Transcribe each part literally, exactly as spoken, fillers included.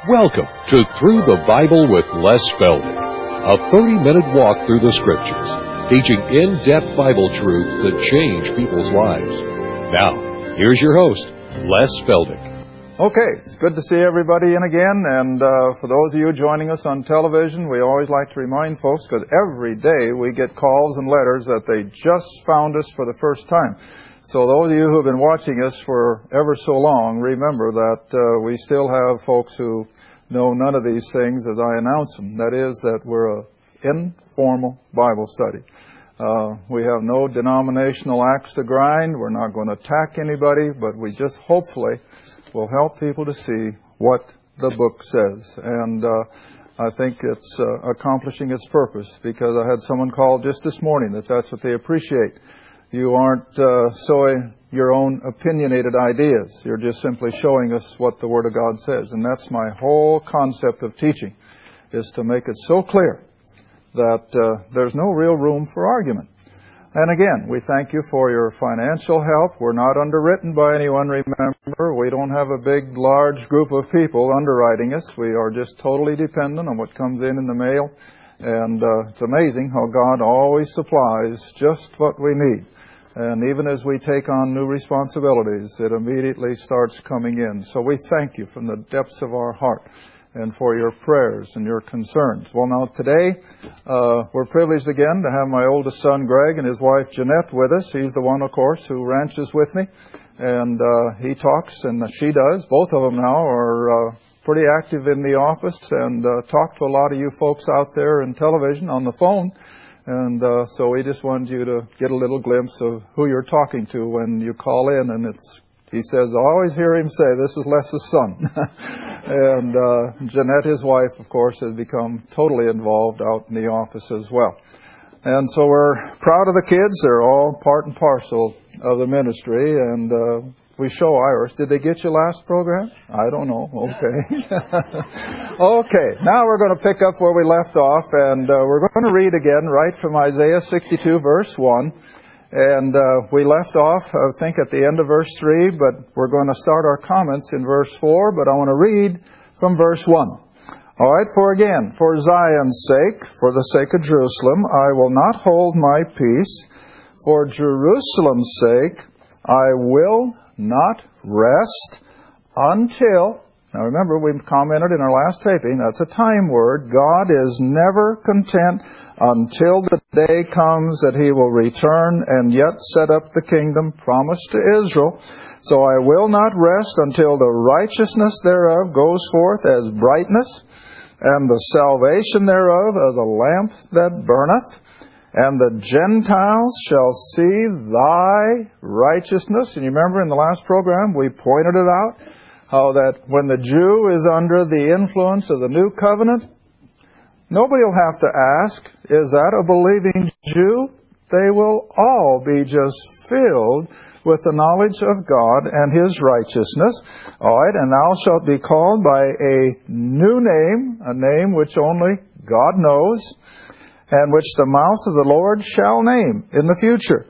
Welcome to Through the Bible with Les Feldick, a thirty-minute walk through the Scriptures, teaching in-depth Bible truths that change people's lives. Now, here's your host, Les Feldick. Okay, it's good to see everybody in again, and uh, for those of you joining us on television, we always like to remind folks, because every day we get calls and letters that they just found us for the first time. So those of you who have been watching us for ever so long, remember that uh, we still have folks who know none of these things as I announce them. That is, that we're an informal Bible study. Uh, we have no denominational axe to grind. We're not going to attack anybody, but we just hopefully will help people to see what the book says. And uh, I think it's uh, accomplishing its purpose, because I had someone call just this morning that that's what they appreciate. You aren't uh, sowing your own opinionated ideas. You're just simply showing us what the Word of God says. And that's my whole concept of teaching, is to make it so clear that uh, there's no real room for argument. And again, we thank you for your financial help. We're not underwritten by anyone, remember. We don't have a big, large group of people underwriting us. We are just totally dependent on what comes in in the mail. And uh, it's amazing how God always supplies just what we need. And even as we take on new responsibilities, it immediately starts coming in. So we thank you from the depths of our heart and for your prayers and your concerns. Well, now today, uh, we're privileged again to have my oldest son, Greg, and his wife, Jeanette, with us. He's the one, of course, who ranches with me. And uh, he talks, and she does. Both of them now are uh, pretty active in the office and uh, talk to a lot of you folks out there in television, on the phone. And uh, so we just wanted you to get a little glimpse of who you're talking to when you call in. And it's, he says, I always hear him say, this is Les's son. And uh, Jeanette, his wife, of course, has become totally involved out in the office as well. And so we're proud of the kids. They're all part and parcel of the ministry. And uh, we show Iris. Did they get your last program? I don't know. Okay. Okay. Now we're going to pick up where we left off. And uh, we're going to read again right from Isaiah sixty-two, verse one. And uh, we left off, I think, at the end of verse three. But we're going to start our comments in verse four. But I want to read from verse one. All right, for again, for Zion's sake, for the sake of Jerusalem, I will not hold my peace. For Jerusalem's sake, I will not rest until, now remember, we commented in our last taping, that's a time word. God is never content until the day comes that He will return and yet set up the kingdom promised to Israel. So I will not rest until the righteousness thereof goes forth as brightness, and the salvation thereof as a lamp that burneth. And the Gentiles shall see thy righteousness. And you remember in the last program we pointed it out, how that when the Jew is under the influence of the new covenant, nobody will have to ask, is that a believing Jew? They will all be just filled with the knowledge of God and His righteousness. All right, and thou shalt be called by a new name, a name which only God knows, and which the mouth of the Lord shall name in the future.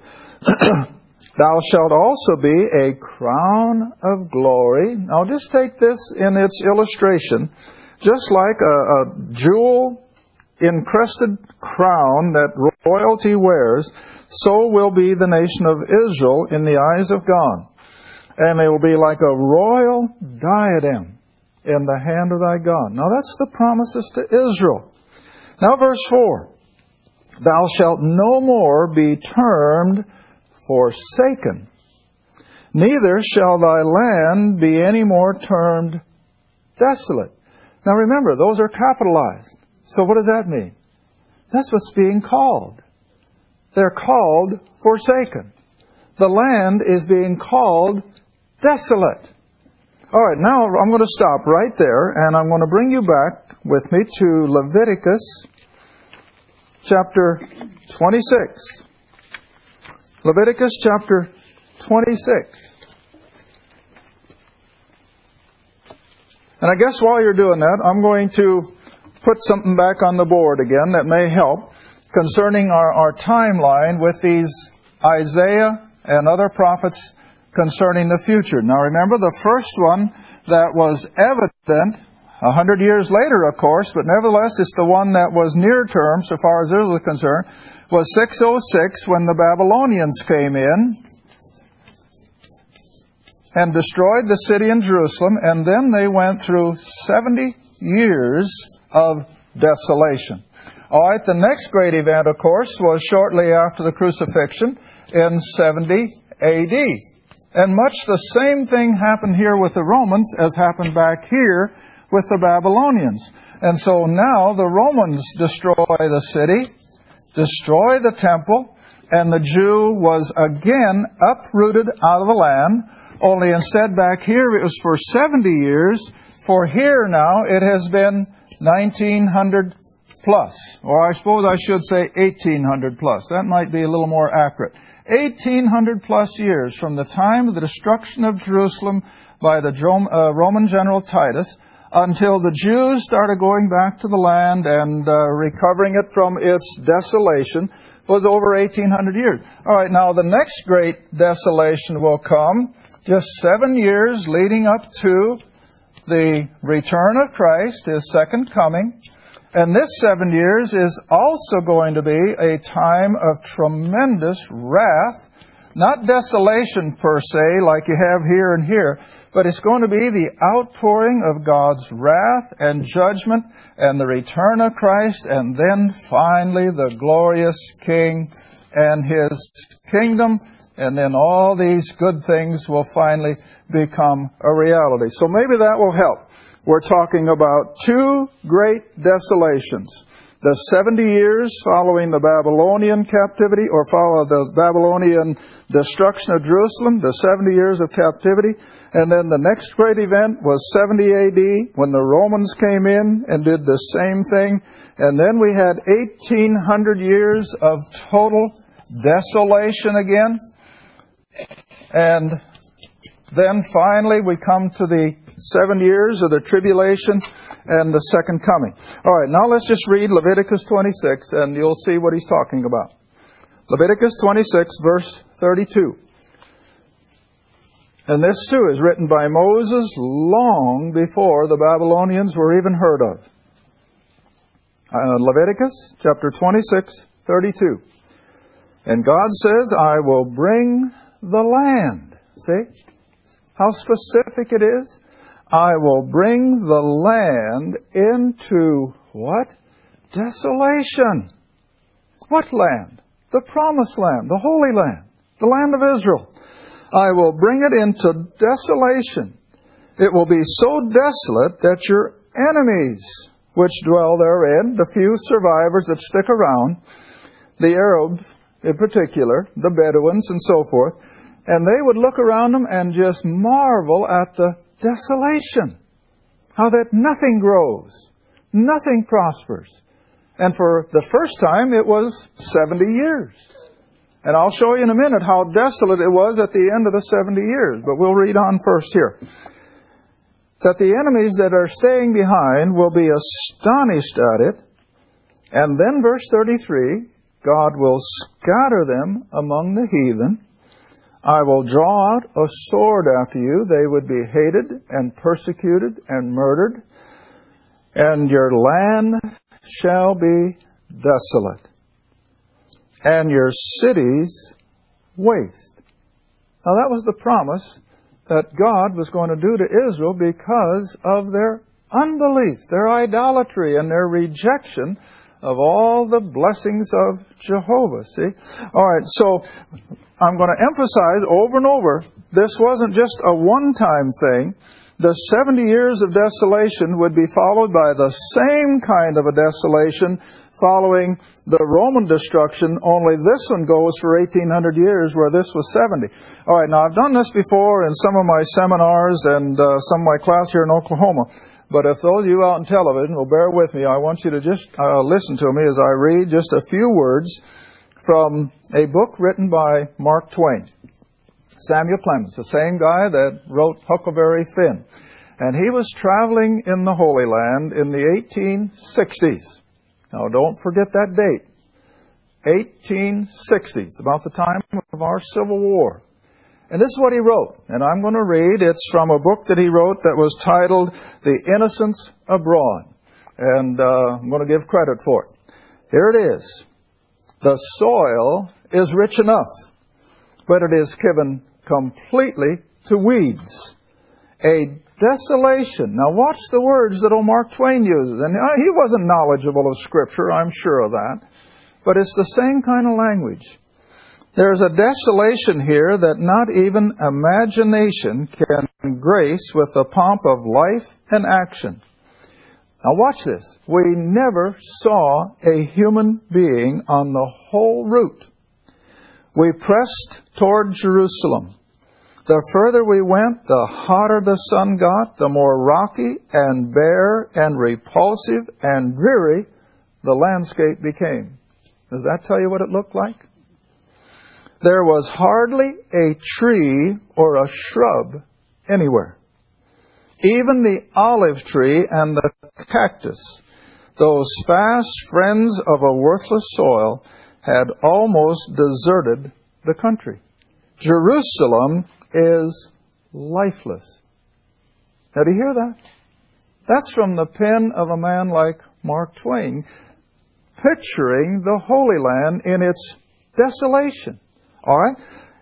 Thou shalt also be a crown of glory. Now just take this in its illustration. Just like a, a jewel encrusted crown that royalty wears, so will be the nation of Israel in the eyes of God. And they will be like a royal diadem in the hand of thy God. Now that's the promises to Israel. Now verse four. Thou shalt no more be termed forsaken, neither shall thy land be any more termed desolate. Now remember, those are capitalized. So what does that mean? That's what's being called. They're called forsaken. The land is being called desolate. All right, now I'm going to stop right there, and I'm going to bring you back with me to Leviticus chapter twenty-six. Leviticus chapter twenty-six. And I guess while you're doing that, I'm going to put something back on the board again that may help concerning our, our timeline with these Isaiah and other prophets concerning the future. Now remember, the first one that was evident A hundred years later, of course, but nevertheless, it's the one that was near term, so far as Israel is concerned, was six oh six when the Babylonians came in and destroyed the city in Jerusalem, and then they went through seventy years of desolation. All right, the next great event, of course, was shortly after the crucifixion in seventy A D. And much the same thing happened here with the Romans as happened back here with the Babylonians. And so now the Romans destroy the city, destroy the temple, and the Jew was again uprooted out of the land. Only instead back here it was for seventy years. For here now it has been nineteen hundred plus. Or I suppose I should say eighteen hundred plus. That might be a little more accurate. eighteen hundred plus years from the time of the destruction of Jerusalem by the Roman general Titus until the Jews started going back to the land and uh, recovering it from its desolation was over eighteen hundred years. All right, now the next great desolation will come just seven years leading up to the return of Christ, His second coming. And this seven years is also going to be a time of tremendous wrath. Not desolation per se, like you have here and here, but it's going to be the outpouring of God's wrath and judgment and the return of Christ, and then finally the glorious King and His kingdom, and then all these good things will finally become a reality. So maybe that will help. We're talking about two great desolations. The seventy years following the Babylonian captivity, or follow the Babylonian destruction of Jerusalem, the seventy years of captivity. And then the next great event was seventy A D, when the Romans came in and did the same thing. And then we had eighteen hundred years of total desolation again. And then finally we come to the seven years of the tribulation and the second coming. All right, now let's just read Leviticus twenty-six, and you'll see what he's talking about. Leviticus twenty-six, verse thirty-two. And this, too, is written by Moses long before the Babylonians were even heard of. Uh, Leviticus chapter twenty-six, thirty-two. And God says, I will bring the land. See how specific it is? I will bring the land into what? Desolation. What land? The promised land, the holy land, the land of Israel. I will bring it into desolation. It will be so desolate that your enemies, which dwell therein, the few survivors that stick around, the Arabs in particular, the Bedouins and so forth, and they would look around them and just marvel at the desolation. How that nothing grows, nothing prospers. And for the first time, it was seventy years. And I'll show you in a minute how desolate it was at the end of the seventy years. But we'll read on first here. That the enemies that are staying behind will be astonished at it. And then verse thirty-three, God will scatter them among the heathen. I will draw out a sword after you. They would be hated and persecuted and murdered. And your land shall be desolate, and your cities waste. Now that was the promise that God was going to do to Israel because of their unbelief, their idolatry, and their rejection of all the blessings of Jehovah. See? All right, so I'm going to emphasize over and over, this wasn't just a one-time thing. The seventy years of desolation would be followed by the same kind of a desolation following the Roman destruction, only this one goes for eighteen hundred years, where this was seventy. All right, now I've done this before in some of my seminars and uh, some of my class here in Oklahoma. But if those of you out on television will bear with me, I want you to just uh, listen to me as I read just a few words from a book written by Mark Twain. Samuel Clemens, the same guy that wrote Huckleberry Finn. And he was traveling in the Holy Land in the eighteen sixties. Now don't forget that date. eighteen sixties, about the time of our Civil War. And this is what he wrote. And I'm going to read. It's from a book that he wrote that was titled The Innocents Abroad. And uh, I'm going to give credit for it. Here it is. The soil is rich enough, but it is given completely to weeds. A desolation. Now watch the words that old Mark Twain uses. And he wasn't knowledgeable of Scripture, I'm sure of that. But it's the same kind of language. There's a desolation here that not even imagination can grace with the pomp of life and action. Now watch this. We never saw a human being on the whole route. We pressed toward Jerusalem. The further we went, the hotter the sun got, the more rocky and bare and repulsive and dreary the landscape became. Does that tell you what it looked like? There was hardly a tree or a shrub anywhere. Even the olive tree and the cactus, those fast friends of a worthless soil, had almost deserted the country. Jerusalem is lifeless. Now, do you hear that? That's from the pen of a man like Mark Twain, picturing the Holy Land in its desolation. All right?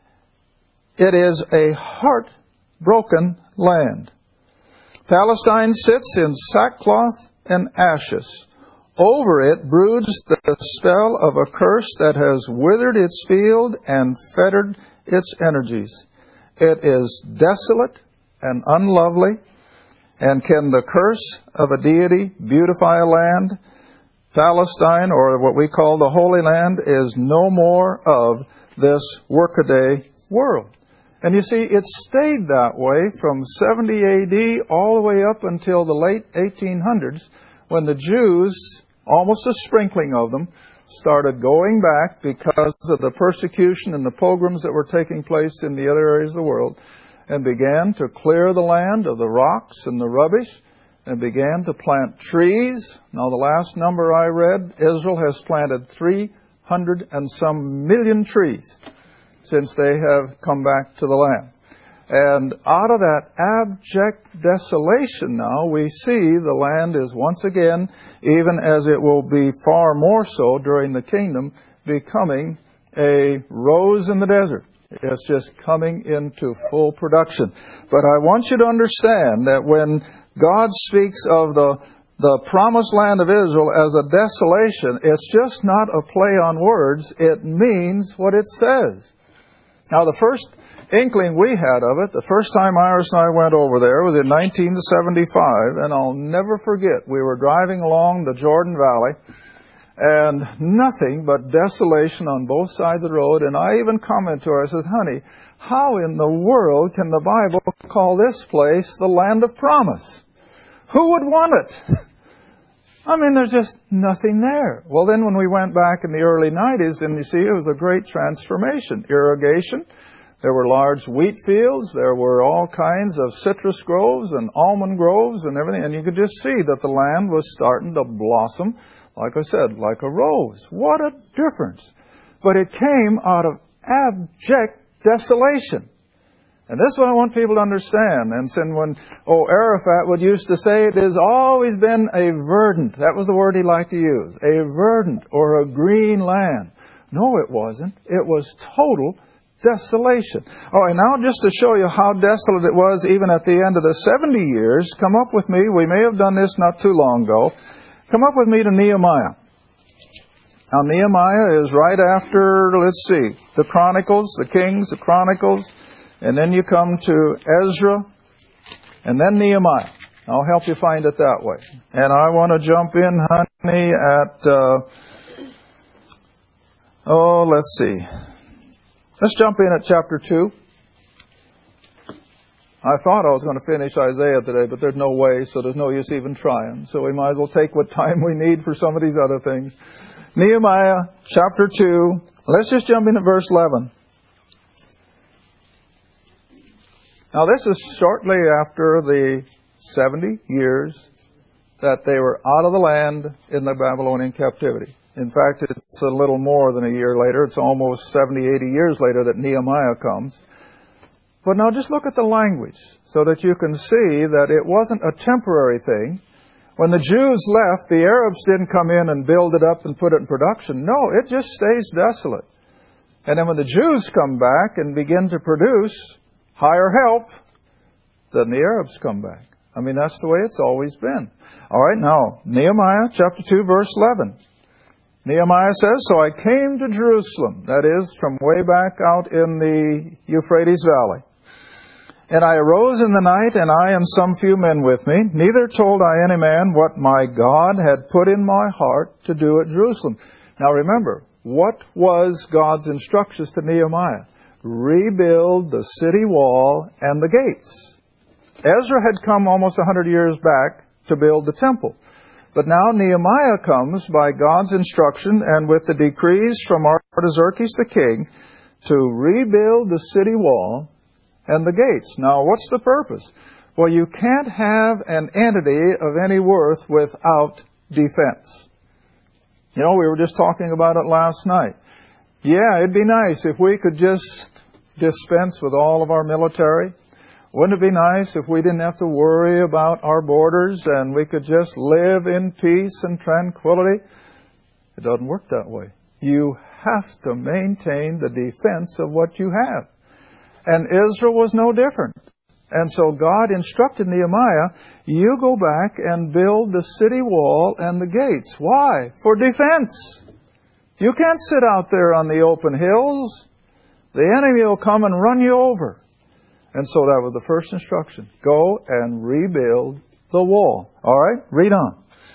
It is a heartbroken land. Palestine sits in sackcloth and ashes. Over it broods the spell of a curse that has withered its field and fettered its energies. It is desolate and unlovely. And can the curse of a deity beautify a land? Palestine, or what we call the Holy Land, is no more of this workaday world. And you see, it stayed that way from seventy A D all the way up until the late eighteen hundreds, when the Jews, almost a sprinkling of them, started going back because of the persecution and the pogroms that were taking place in the other areas of the world, and began to clear the land of the rocks and the rubbish, and began to plant trees. Now, the last number I read, Israel has planted three hundred and some million trees since they have come back to the land. And out of that abject desolation now, we see the land is once again, even as it will be far more so during the kingdom, becoming a rose in the desert. It's just coming into full production. But I want you to understand that when God speaks of the, the promised land of Israel as a desolation, it's just not a play on words. It means what it says. Now, the first inkling we had of it, the first time Iris and I went over there was in nineteen seventy-five, and I'll never forget, we were driving along the Jordan Valley, and nothing but desolation on both sides of the road, and I even commented to her, I said, honey, how in the world can the Bible call this place the land of promise? Who would want it? I mean, there's just nothing there. Well, then when we went back in the early nineties, and you see, it was a great transformation. Irrigation. There were large wheat fields. There were all kinds of citrus groves and almond groves and everything. And you could just see that the land was starting to blossom, like I said, like a rose. What a difference. But it came out of abject desolation. And this is what I want people to understand. And then when, oh, Arafat would used to say, it has always been a verdant. That was the word he liked to use. A verdant or a green land. No, it wasn't. It was total desolation. Oh, and now just to show you how desolate it was even at the end of the seventy years, come up with me. We may have done this not too long ago. Come up with me to Nehemiah. Now, Nehemiah is right after, let's see, the Chronicles, the Kings, the Chronicles, and then you come to Ezra, and then Nehemiah. I'll help you find it that way. And I want to jump in, honey, at, uh, oh, let's see. Let's jump in at chapter two. I thought I was going to finish Isaiah today, but there's no way, so there's no use even trying. So we might as well take what time we need for some of these other things. Nehemiah chapter two. Let's just jump in at verse eleven. Now, this is shortly after the seventy years that they were out of the land in the Babylonian captivity. In fact, it's a little more than a year later. It's almost seventy, eighty years later that Nehemiah comes. But now just look at the language so that you can see that it wasn't a temporary thing. When the Jews left, the Arabs didn't come in and build it up and put it in production. No, it just stays desolate. And then when the Jews come back and begin to produce, hire help, then the Arabs come back. I mean, that's the way it's always been. All right, now, Nehemiah chapter two, verse eleven. Nehemiah says, "So I came to Jerusalem," that is, from way back out in the Euphrates Valley. "And I arose in the night, and I and some few men with me. Neither told I any man what my God had put in my heart to do at Jerusalem." Now remember, what was God's instructions to Nehemiah? Rebuild the city wall and the gates. Ezra had come almost a hundred years back to build the temple. But now Nehemiah comes by God's instruction and with the decrees from Artaxerxes the king to rebuild the city wall and the gates. Now, what's the purpose? Well, you can't have an entity of any worth without defense. You know, we were just talking about it last night. Yeah, it'd be nice if we could just dispense with all of our military. Wouldn't it be nice if we didn't have to worry about our borders and we could just live in peace and tranquility? It doesn't work that way. You have to maintain the defense of what you have. And Israel was no different. And so God instructed Nehemiah, you go back and build the city wall and the gates. Why? For defense. You can't sit out there on the open hills. The enemy will come and run you over. And so that was the first instruction. Go and rebuild the wall. All right, read on.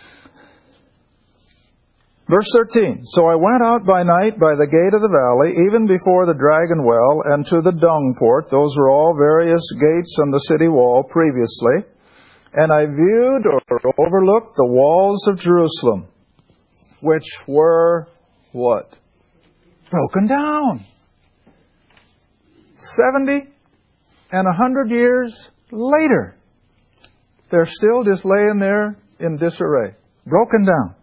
Verse thirteen, "So I went out by night by the gate of the valley, even before the dragon well, and to the dung port." Those were all various gates on the city wall previously. "And I viewed or overlooked the walls of Jerusalem, which were," what? "Broken down." Seventy and a hundred years later, they're still just laying there in disarray, broken down.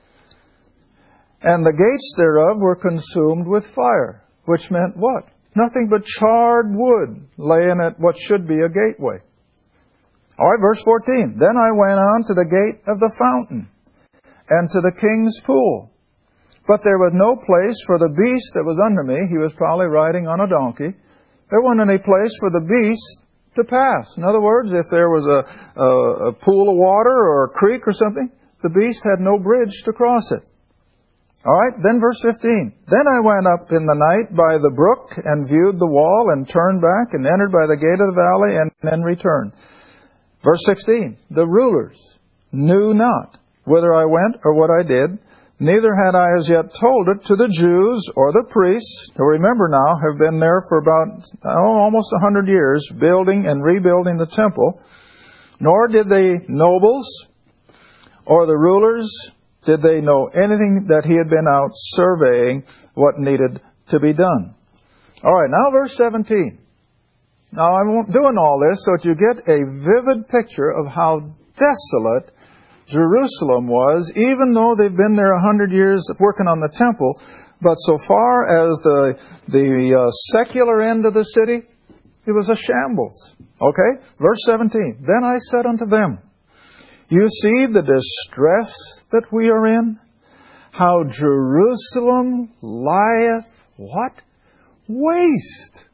"And the gates thereof were consumed with fire," which meant what? Nothing but charred wood laying at what should be a gateway. All right, verse fourteen. "Then I went on to the gate of the fountain and to the king's pool. But there was no place for the beast that was under me." He was probably riding on a donkey. "There wasn't any place for the beast to pass." In other words, if there was a, a, a pool of water or a creek or something, the beast had no bridge to cross it. All right, then verse fifteen. "Then I went up in the night by the brook and viewed the wall and turned back and entered by the gate of the valley and then returned." Verse sixteen. "The rulers knew not whither I went or what I did, neither had I as yet told it to the Jews or the priests," who remember now have been there for about oh, almost a hundred years, building and rebuilding the temple, "nor did the nobles or the rulers did they know anything that he had been out surveying what needed to be done." All right, now verse seventeen. Now I'm doing all this so that you get a vivid picture of how desolate Jerusalem was, even though they've been there a hundred years working on the temple. But so far as the the uh, secular end of the city, it was a shambles. Okay? Verse seventeen. "Then I said unto them, You see the distress that we are in? How Jerusalem lieth," what? "Waste."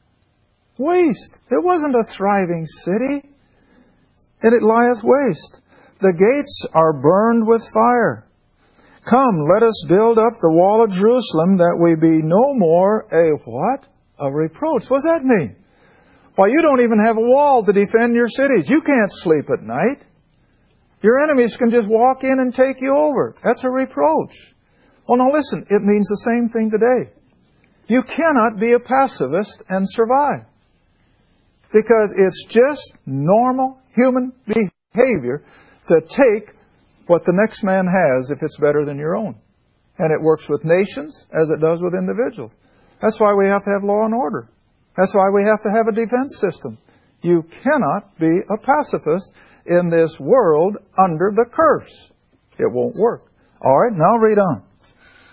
Waste. It wasn't a thriving city. "And it lieth waste. The gates are burned with fire. Come, let us build up the wall of Jerusalem, that we be no more a," what? "A reproach." What does that mean? Why, you don't even have a wall to defend your cities. You can't sleep at night. Your enemies can just walk in and take you over. That's a reproach. Well, now listen, it means the same thing today. You cannot be a pacifist and survive. Because it's just normal human behavior to take what the next man has if it's better than your own. And it works with nations as it does with individuals. That's why we have to have law and order. That's why we have to have a defense system. You cannot be a pacifist in this world under the curse. It won't work. All right, now read on.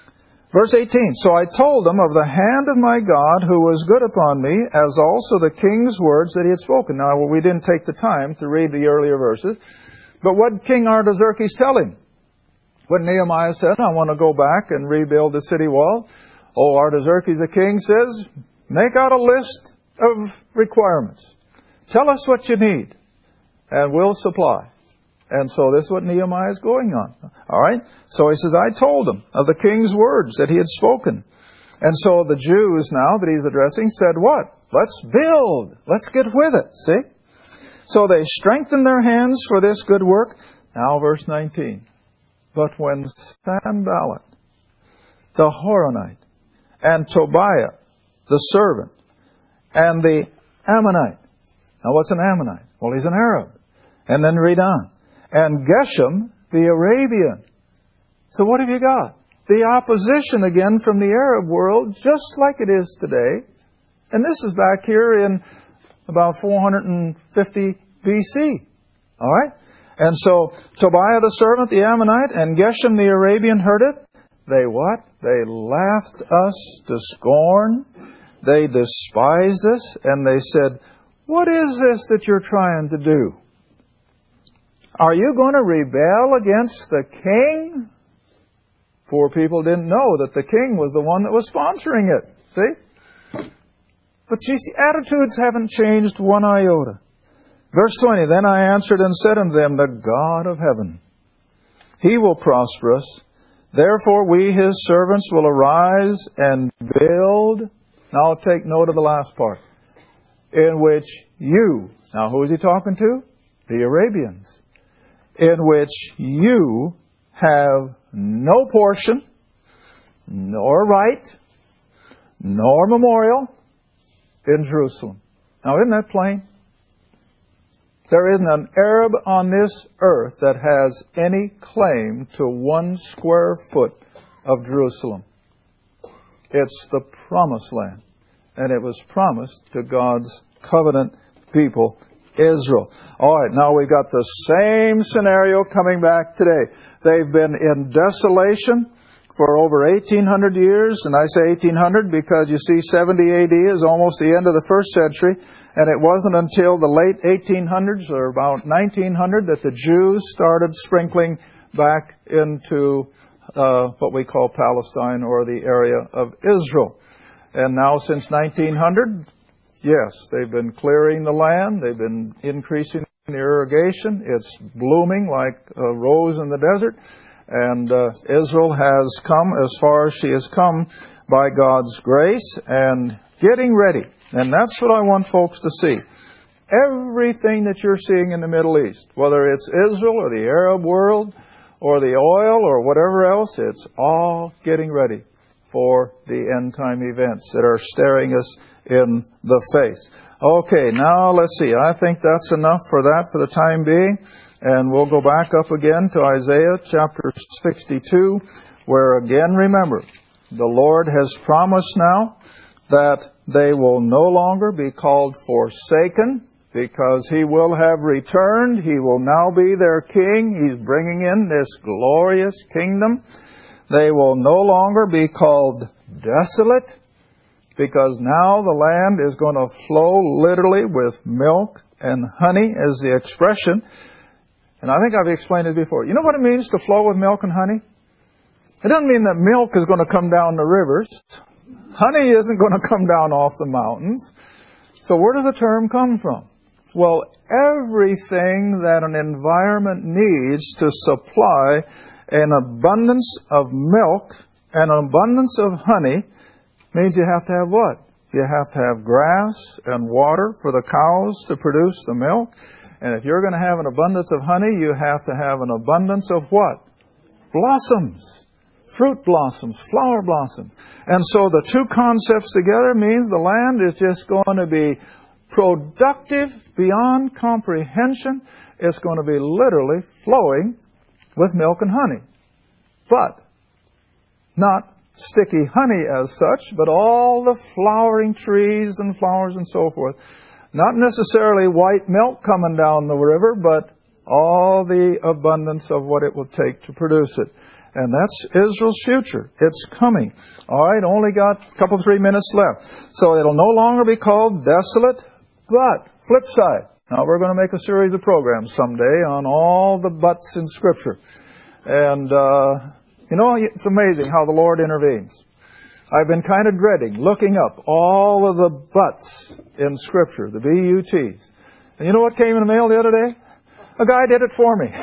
Verse eighteen, so I told them of the hand of my God who was good upon me, as also the king's words that he had spoken. Now, well, we didn't take the time to read the earlier verses, but what did King Artaxerxes tell him? When Nehemiah said, I want to go back and rebuild the city wall, oh, Artaxerxes the king says, make out a list of requirements. Tell us what you need, and we'll supply. And so this is what Nehemiah is going on. All right? So he says, I told him of the king's words that he had spoken. And so the Jews now that he's addressing said, what? Let's build. Let's get with it. See? So they strengthened their hands for this good work. Now verse nineteen. But when Sanballat, the Horonite, and Tobiah, the servant, and the Ammonite. Now what's an Ammonite? Well, he's an Arab. And then read on. And Geshem, the Arabian. So what have you got? The opposition again from the Arab world, just like it is today. And this is back here in about four hundred fifty B C. All right? And so Tobiah the servant, the Ammonite, and Geshem the Arabian heard it. They what? They laughed us to scorn. They despised us. And they said, what is this that you're trying to do? Are you going to rebel against the king? Poor people didn't know that the king was the one that was sponsoring it. See? But see, attitudes haven't changed one iota. Verse twenty, then I answered and said unto them, the God of heaven, He will prosper us. Therefore we, His servants, will arise and build. Now take note of the last part. In which you, now who is He talking to? The Arabians. In which you have no portion, nor right, nor memorial in Jerusalem. Now isn't that plain? There isn't an Arab on this earth that has any claim to one square foot of Jerusalem. It's the promised land. And it was promised to God's covenant people, Israel. All right, now we've got the same scenario coming back today. They've been in desolation for over eighteen hundred years, and I say eighteen hundred because you see seventy A D is almost the end of the first century, and it wasn't until the late eighteen hundreds or about nineteen hundred that the Jews started sprinkling back into uh, what we call Palestine or the area of Israel. And now since nineteen hundred, yes, they've been clearing the land, they've been increasing the irrigation, it's blooming like a rose in the desert. And uh, Israel has come as far as she has come by God's grace and getting ready. And that's what I want folks to see. Everything that you're seeing in the Middle East, whether it's Israel or the Arab world or the oil or whatever else, it's all getting ready for the end time events that are staring us in the face. Okay, now let's see. I think that's enough for that for the time being. And we'll go back up again to Isaiah chapter sixty-two, where again, remember, the Lord has promised now that they will no longer be called forsaken, because He will have returned. He will now be their king. He's bringing in this glorious kingdom. They will no longer be called desolate, because now the land is going to flow literally with milk and honey, as the expression. And I think I've explained it before. You know what it means to flow with milk and honey? It doesn't mean that milk is going to come down the rivers. Honey isn't going to come down off the mountains. So where does the term come from? Well, everything that an environment needs to supply an abundance of milk and an abundance of honey means you have to have what? You have to have grass and water for the cows to produce the milk. And if you're going to have an abundance of honey, you have to have an abundance of what? Blossoms. Fruit blossoms, flower blossoms. And so the two concepts together means the land is just going to be productive beyond comprehension. It's going to be literally flowing with milk and honey. But not sticky honey as such, but all the flowering trees and flowers and so forth. Not necessarily white milk coming down the river, but all the abundance of what it will take to produce it. And that's Israel's future. It's coming. All right, only got a couple, three minutes left. So it'll no longer be called desolate, but flip side. Now we're going to make a series of programs someday on all the buts in Scripture. And, uh, you know, it's amazing how the Lord intervenes. I've been kind of dreading looking up all of the buts in Scripture, the B U Ts. And you know what came in the mail the other day? A guy did it for me.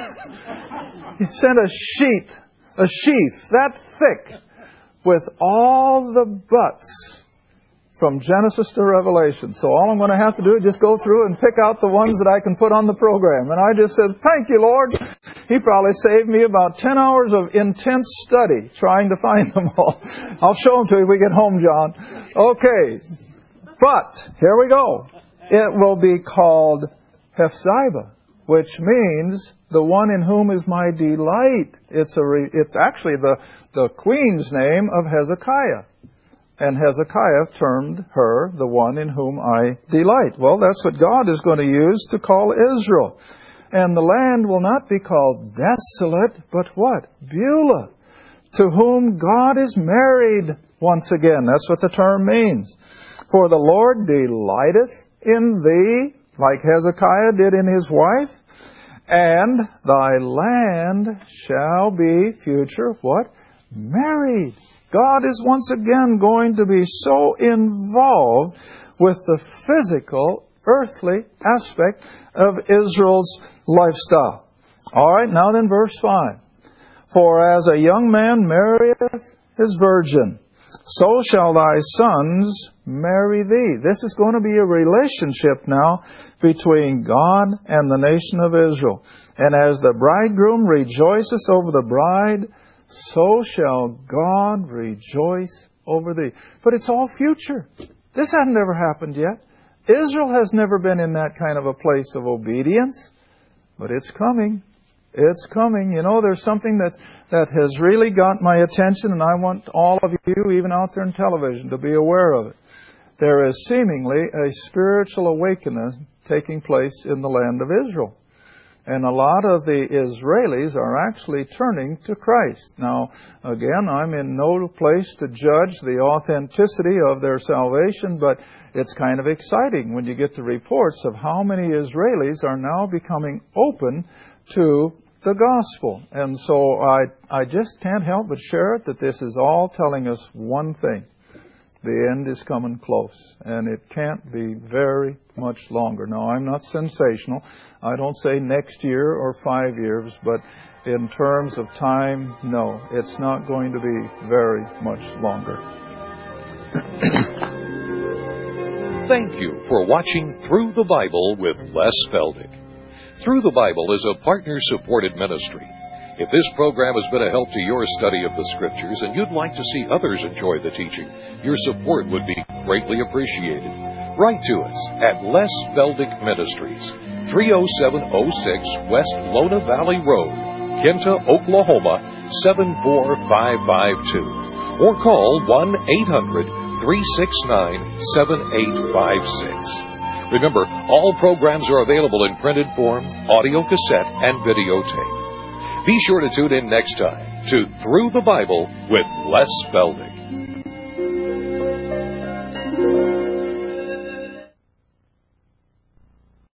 He sent a sheet, a sheath that thick with all the buts from Genesis to Revelation. So all I'm going to have to do is just go through and pick out the ones that I can put on the program. And I just said, thank you, Lord. He probably saved me about ten hours of intense study trying to find them all. I'll show them to you when we get home, John. Okay. But, here we go. It will be called Hephzibah, which means the one in whom is my delight. It's a re- it's actually the, the queen's name of Hezekiah. And Hezekiah termed her the one in whom I delight. Well, that's what God is going to use to call Israel. And the land will not be called desolate, but what? Beulah, to whom God is married once again. That's what the term means. For the Lord delighteth in thee, like Hezekiah did in his wife, and thy land shall be, future, what? Married. God is once again going to be so involved with the physical, earthly aspect of Israel's lifestyle. All right, now then verse five. For as a young man marrieth his virgin, so shall thy sons marry thee. This is going to be a relationship now between God and the nation of Israel. And as the bridegroom rejoiceth over the bride, so shall God rejoice over thee. But it's all future. This hasn't ever happened yet. Israel has never been in that kind of a place of obedience. But it's coming. It's coming. You know, there's something that, that has really got my attention, and I want all of you, even out there in television, to be aware of it. There is seemingly a spiritual awakening taking place in the land of Israel. And a lot of the Israelis are actually turning to Christ. Now, again, I'm in no place to judge the authenticity of their salvation, but it's kind of exciting when you get the reports of how many Israelis are now becoming open to the gospel. And so I, I just can't help but share it, that this is all telling us one thing. The end is coming close, and it can't be very much longer. Now, I'm not sensational. I don't say next year or five years, but in terms of time, no, it's not going to be very much longer. Thank you for watching Through the Bible with Les Feldick. Through the Bible is a partner-supported ministry. If this program has been a help to your study of the Scriptures and you'd like to see others enjoy the teaching, your support would be greatly appreciated. Write to us at Les Feldick Ministries, three oh seven oh six West Lona Valley Road, Kinta, Oklahoma, seven four five five two. Or call one eight hundred three six nine seven eight five six. Remember, all programs are available in printed form, audio cassette, and videotape. Be sure to tune in next time to Through the Bible with Les Feldick.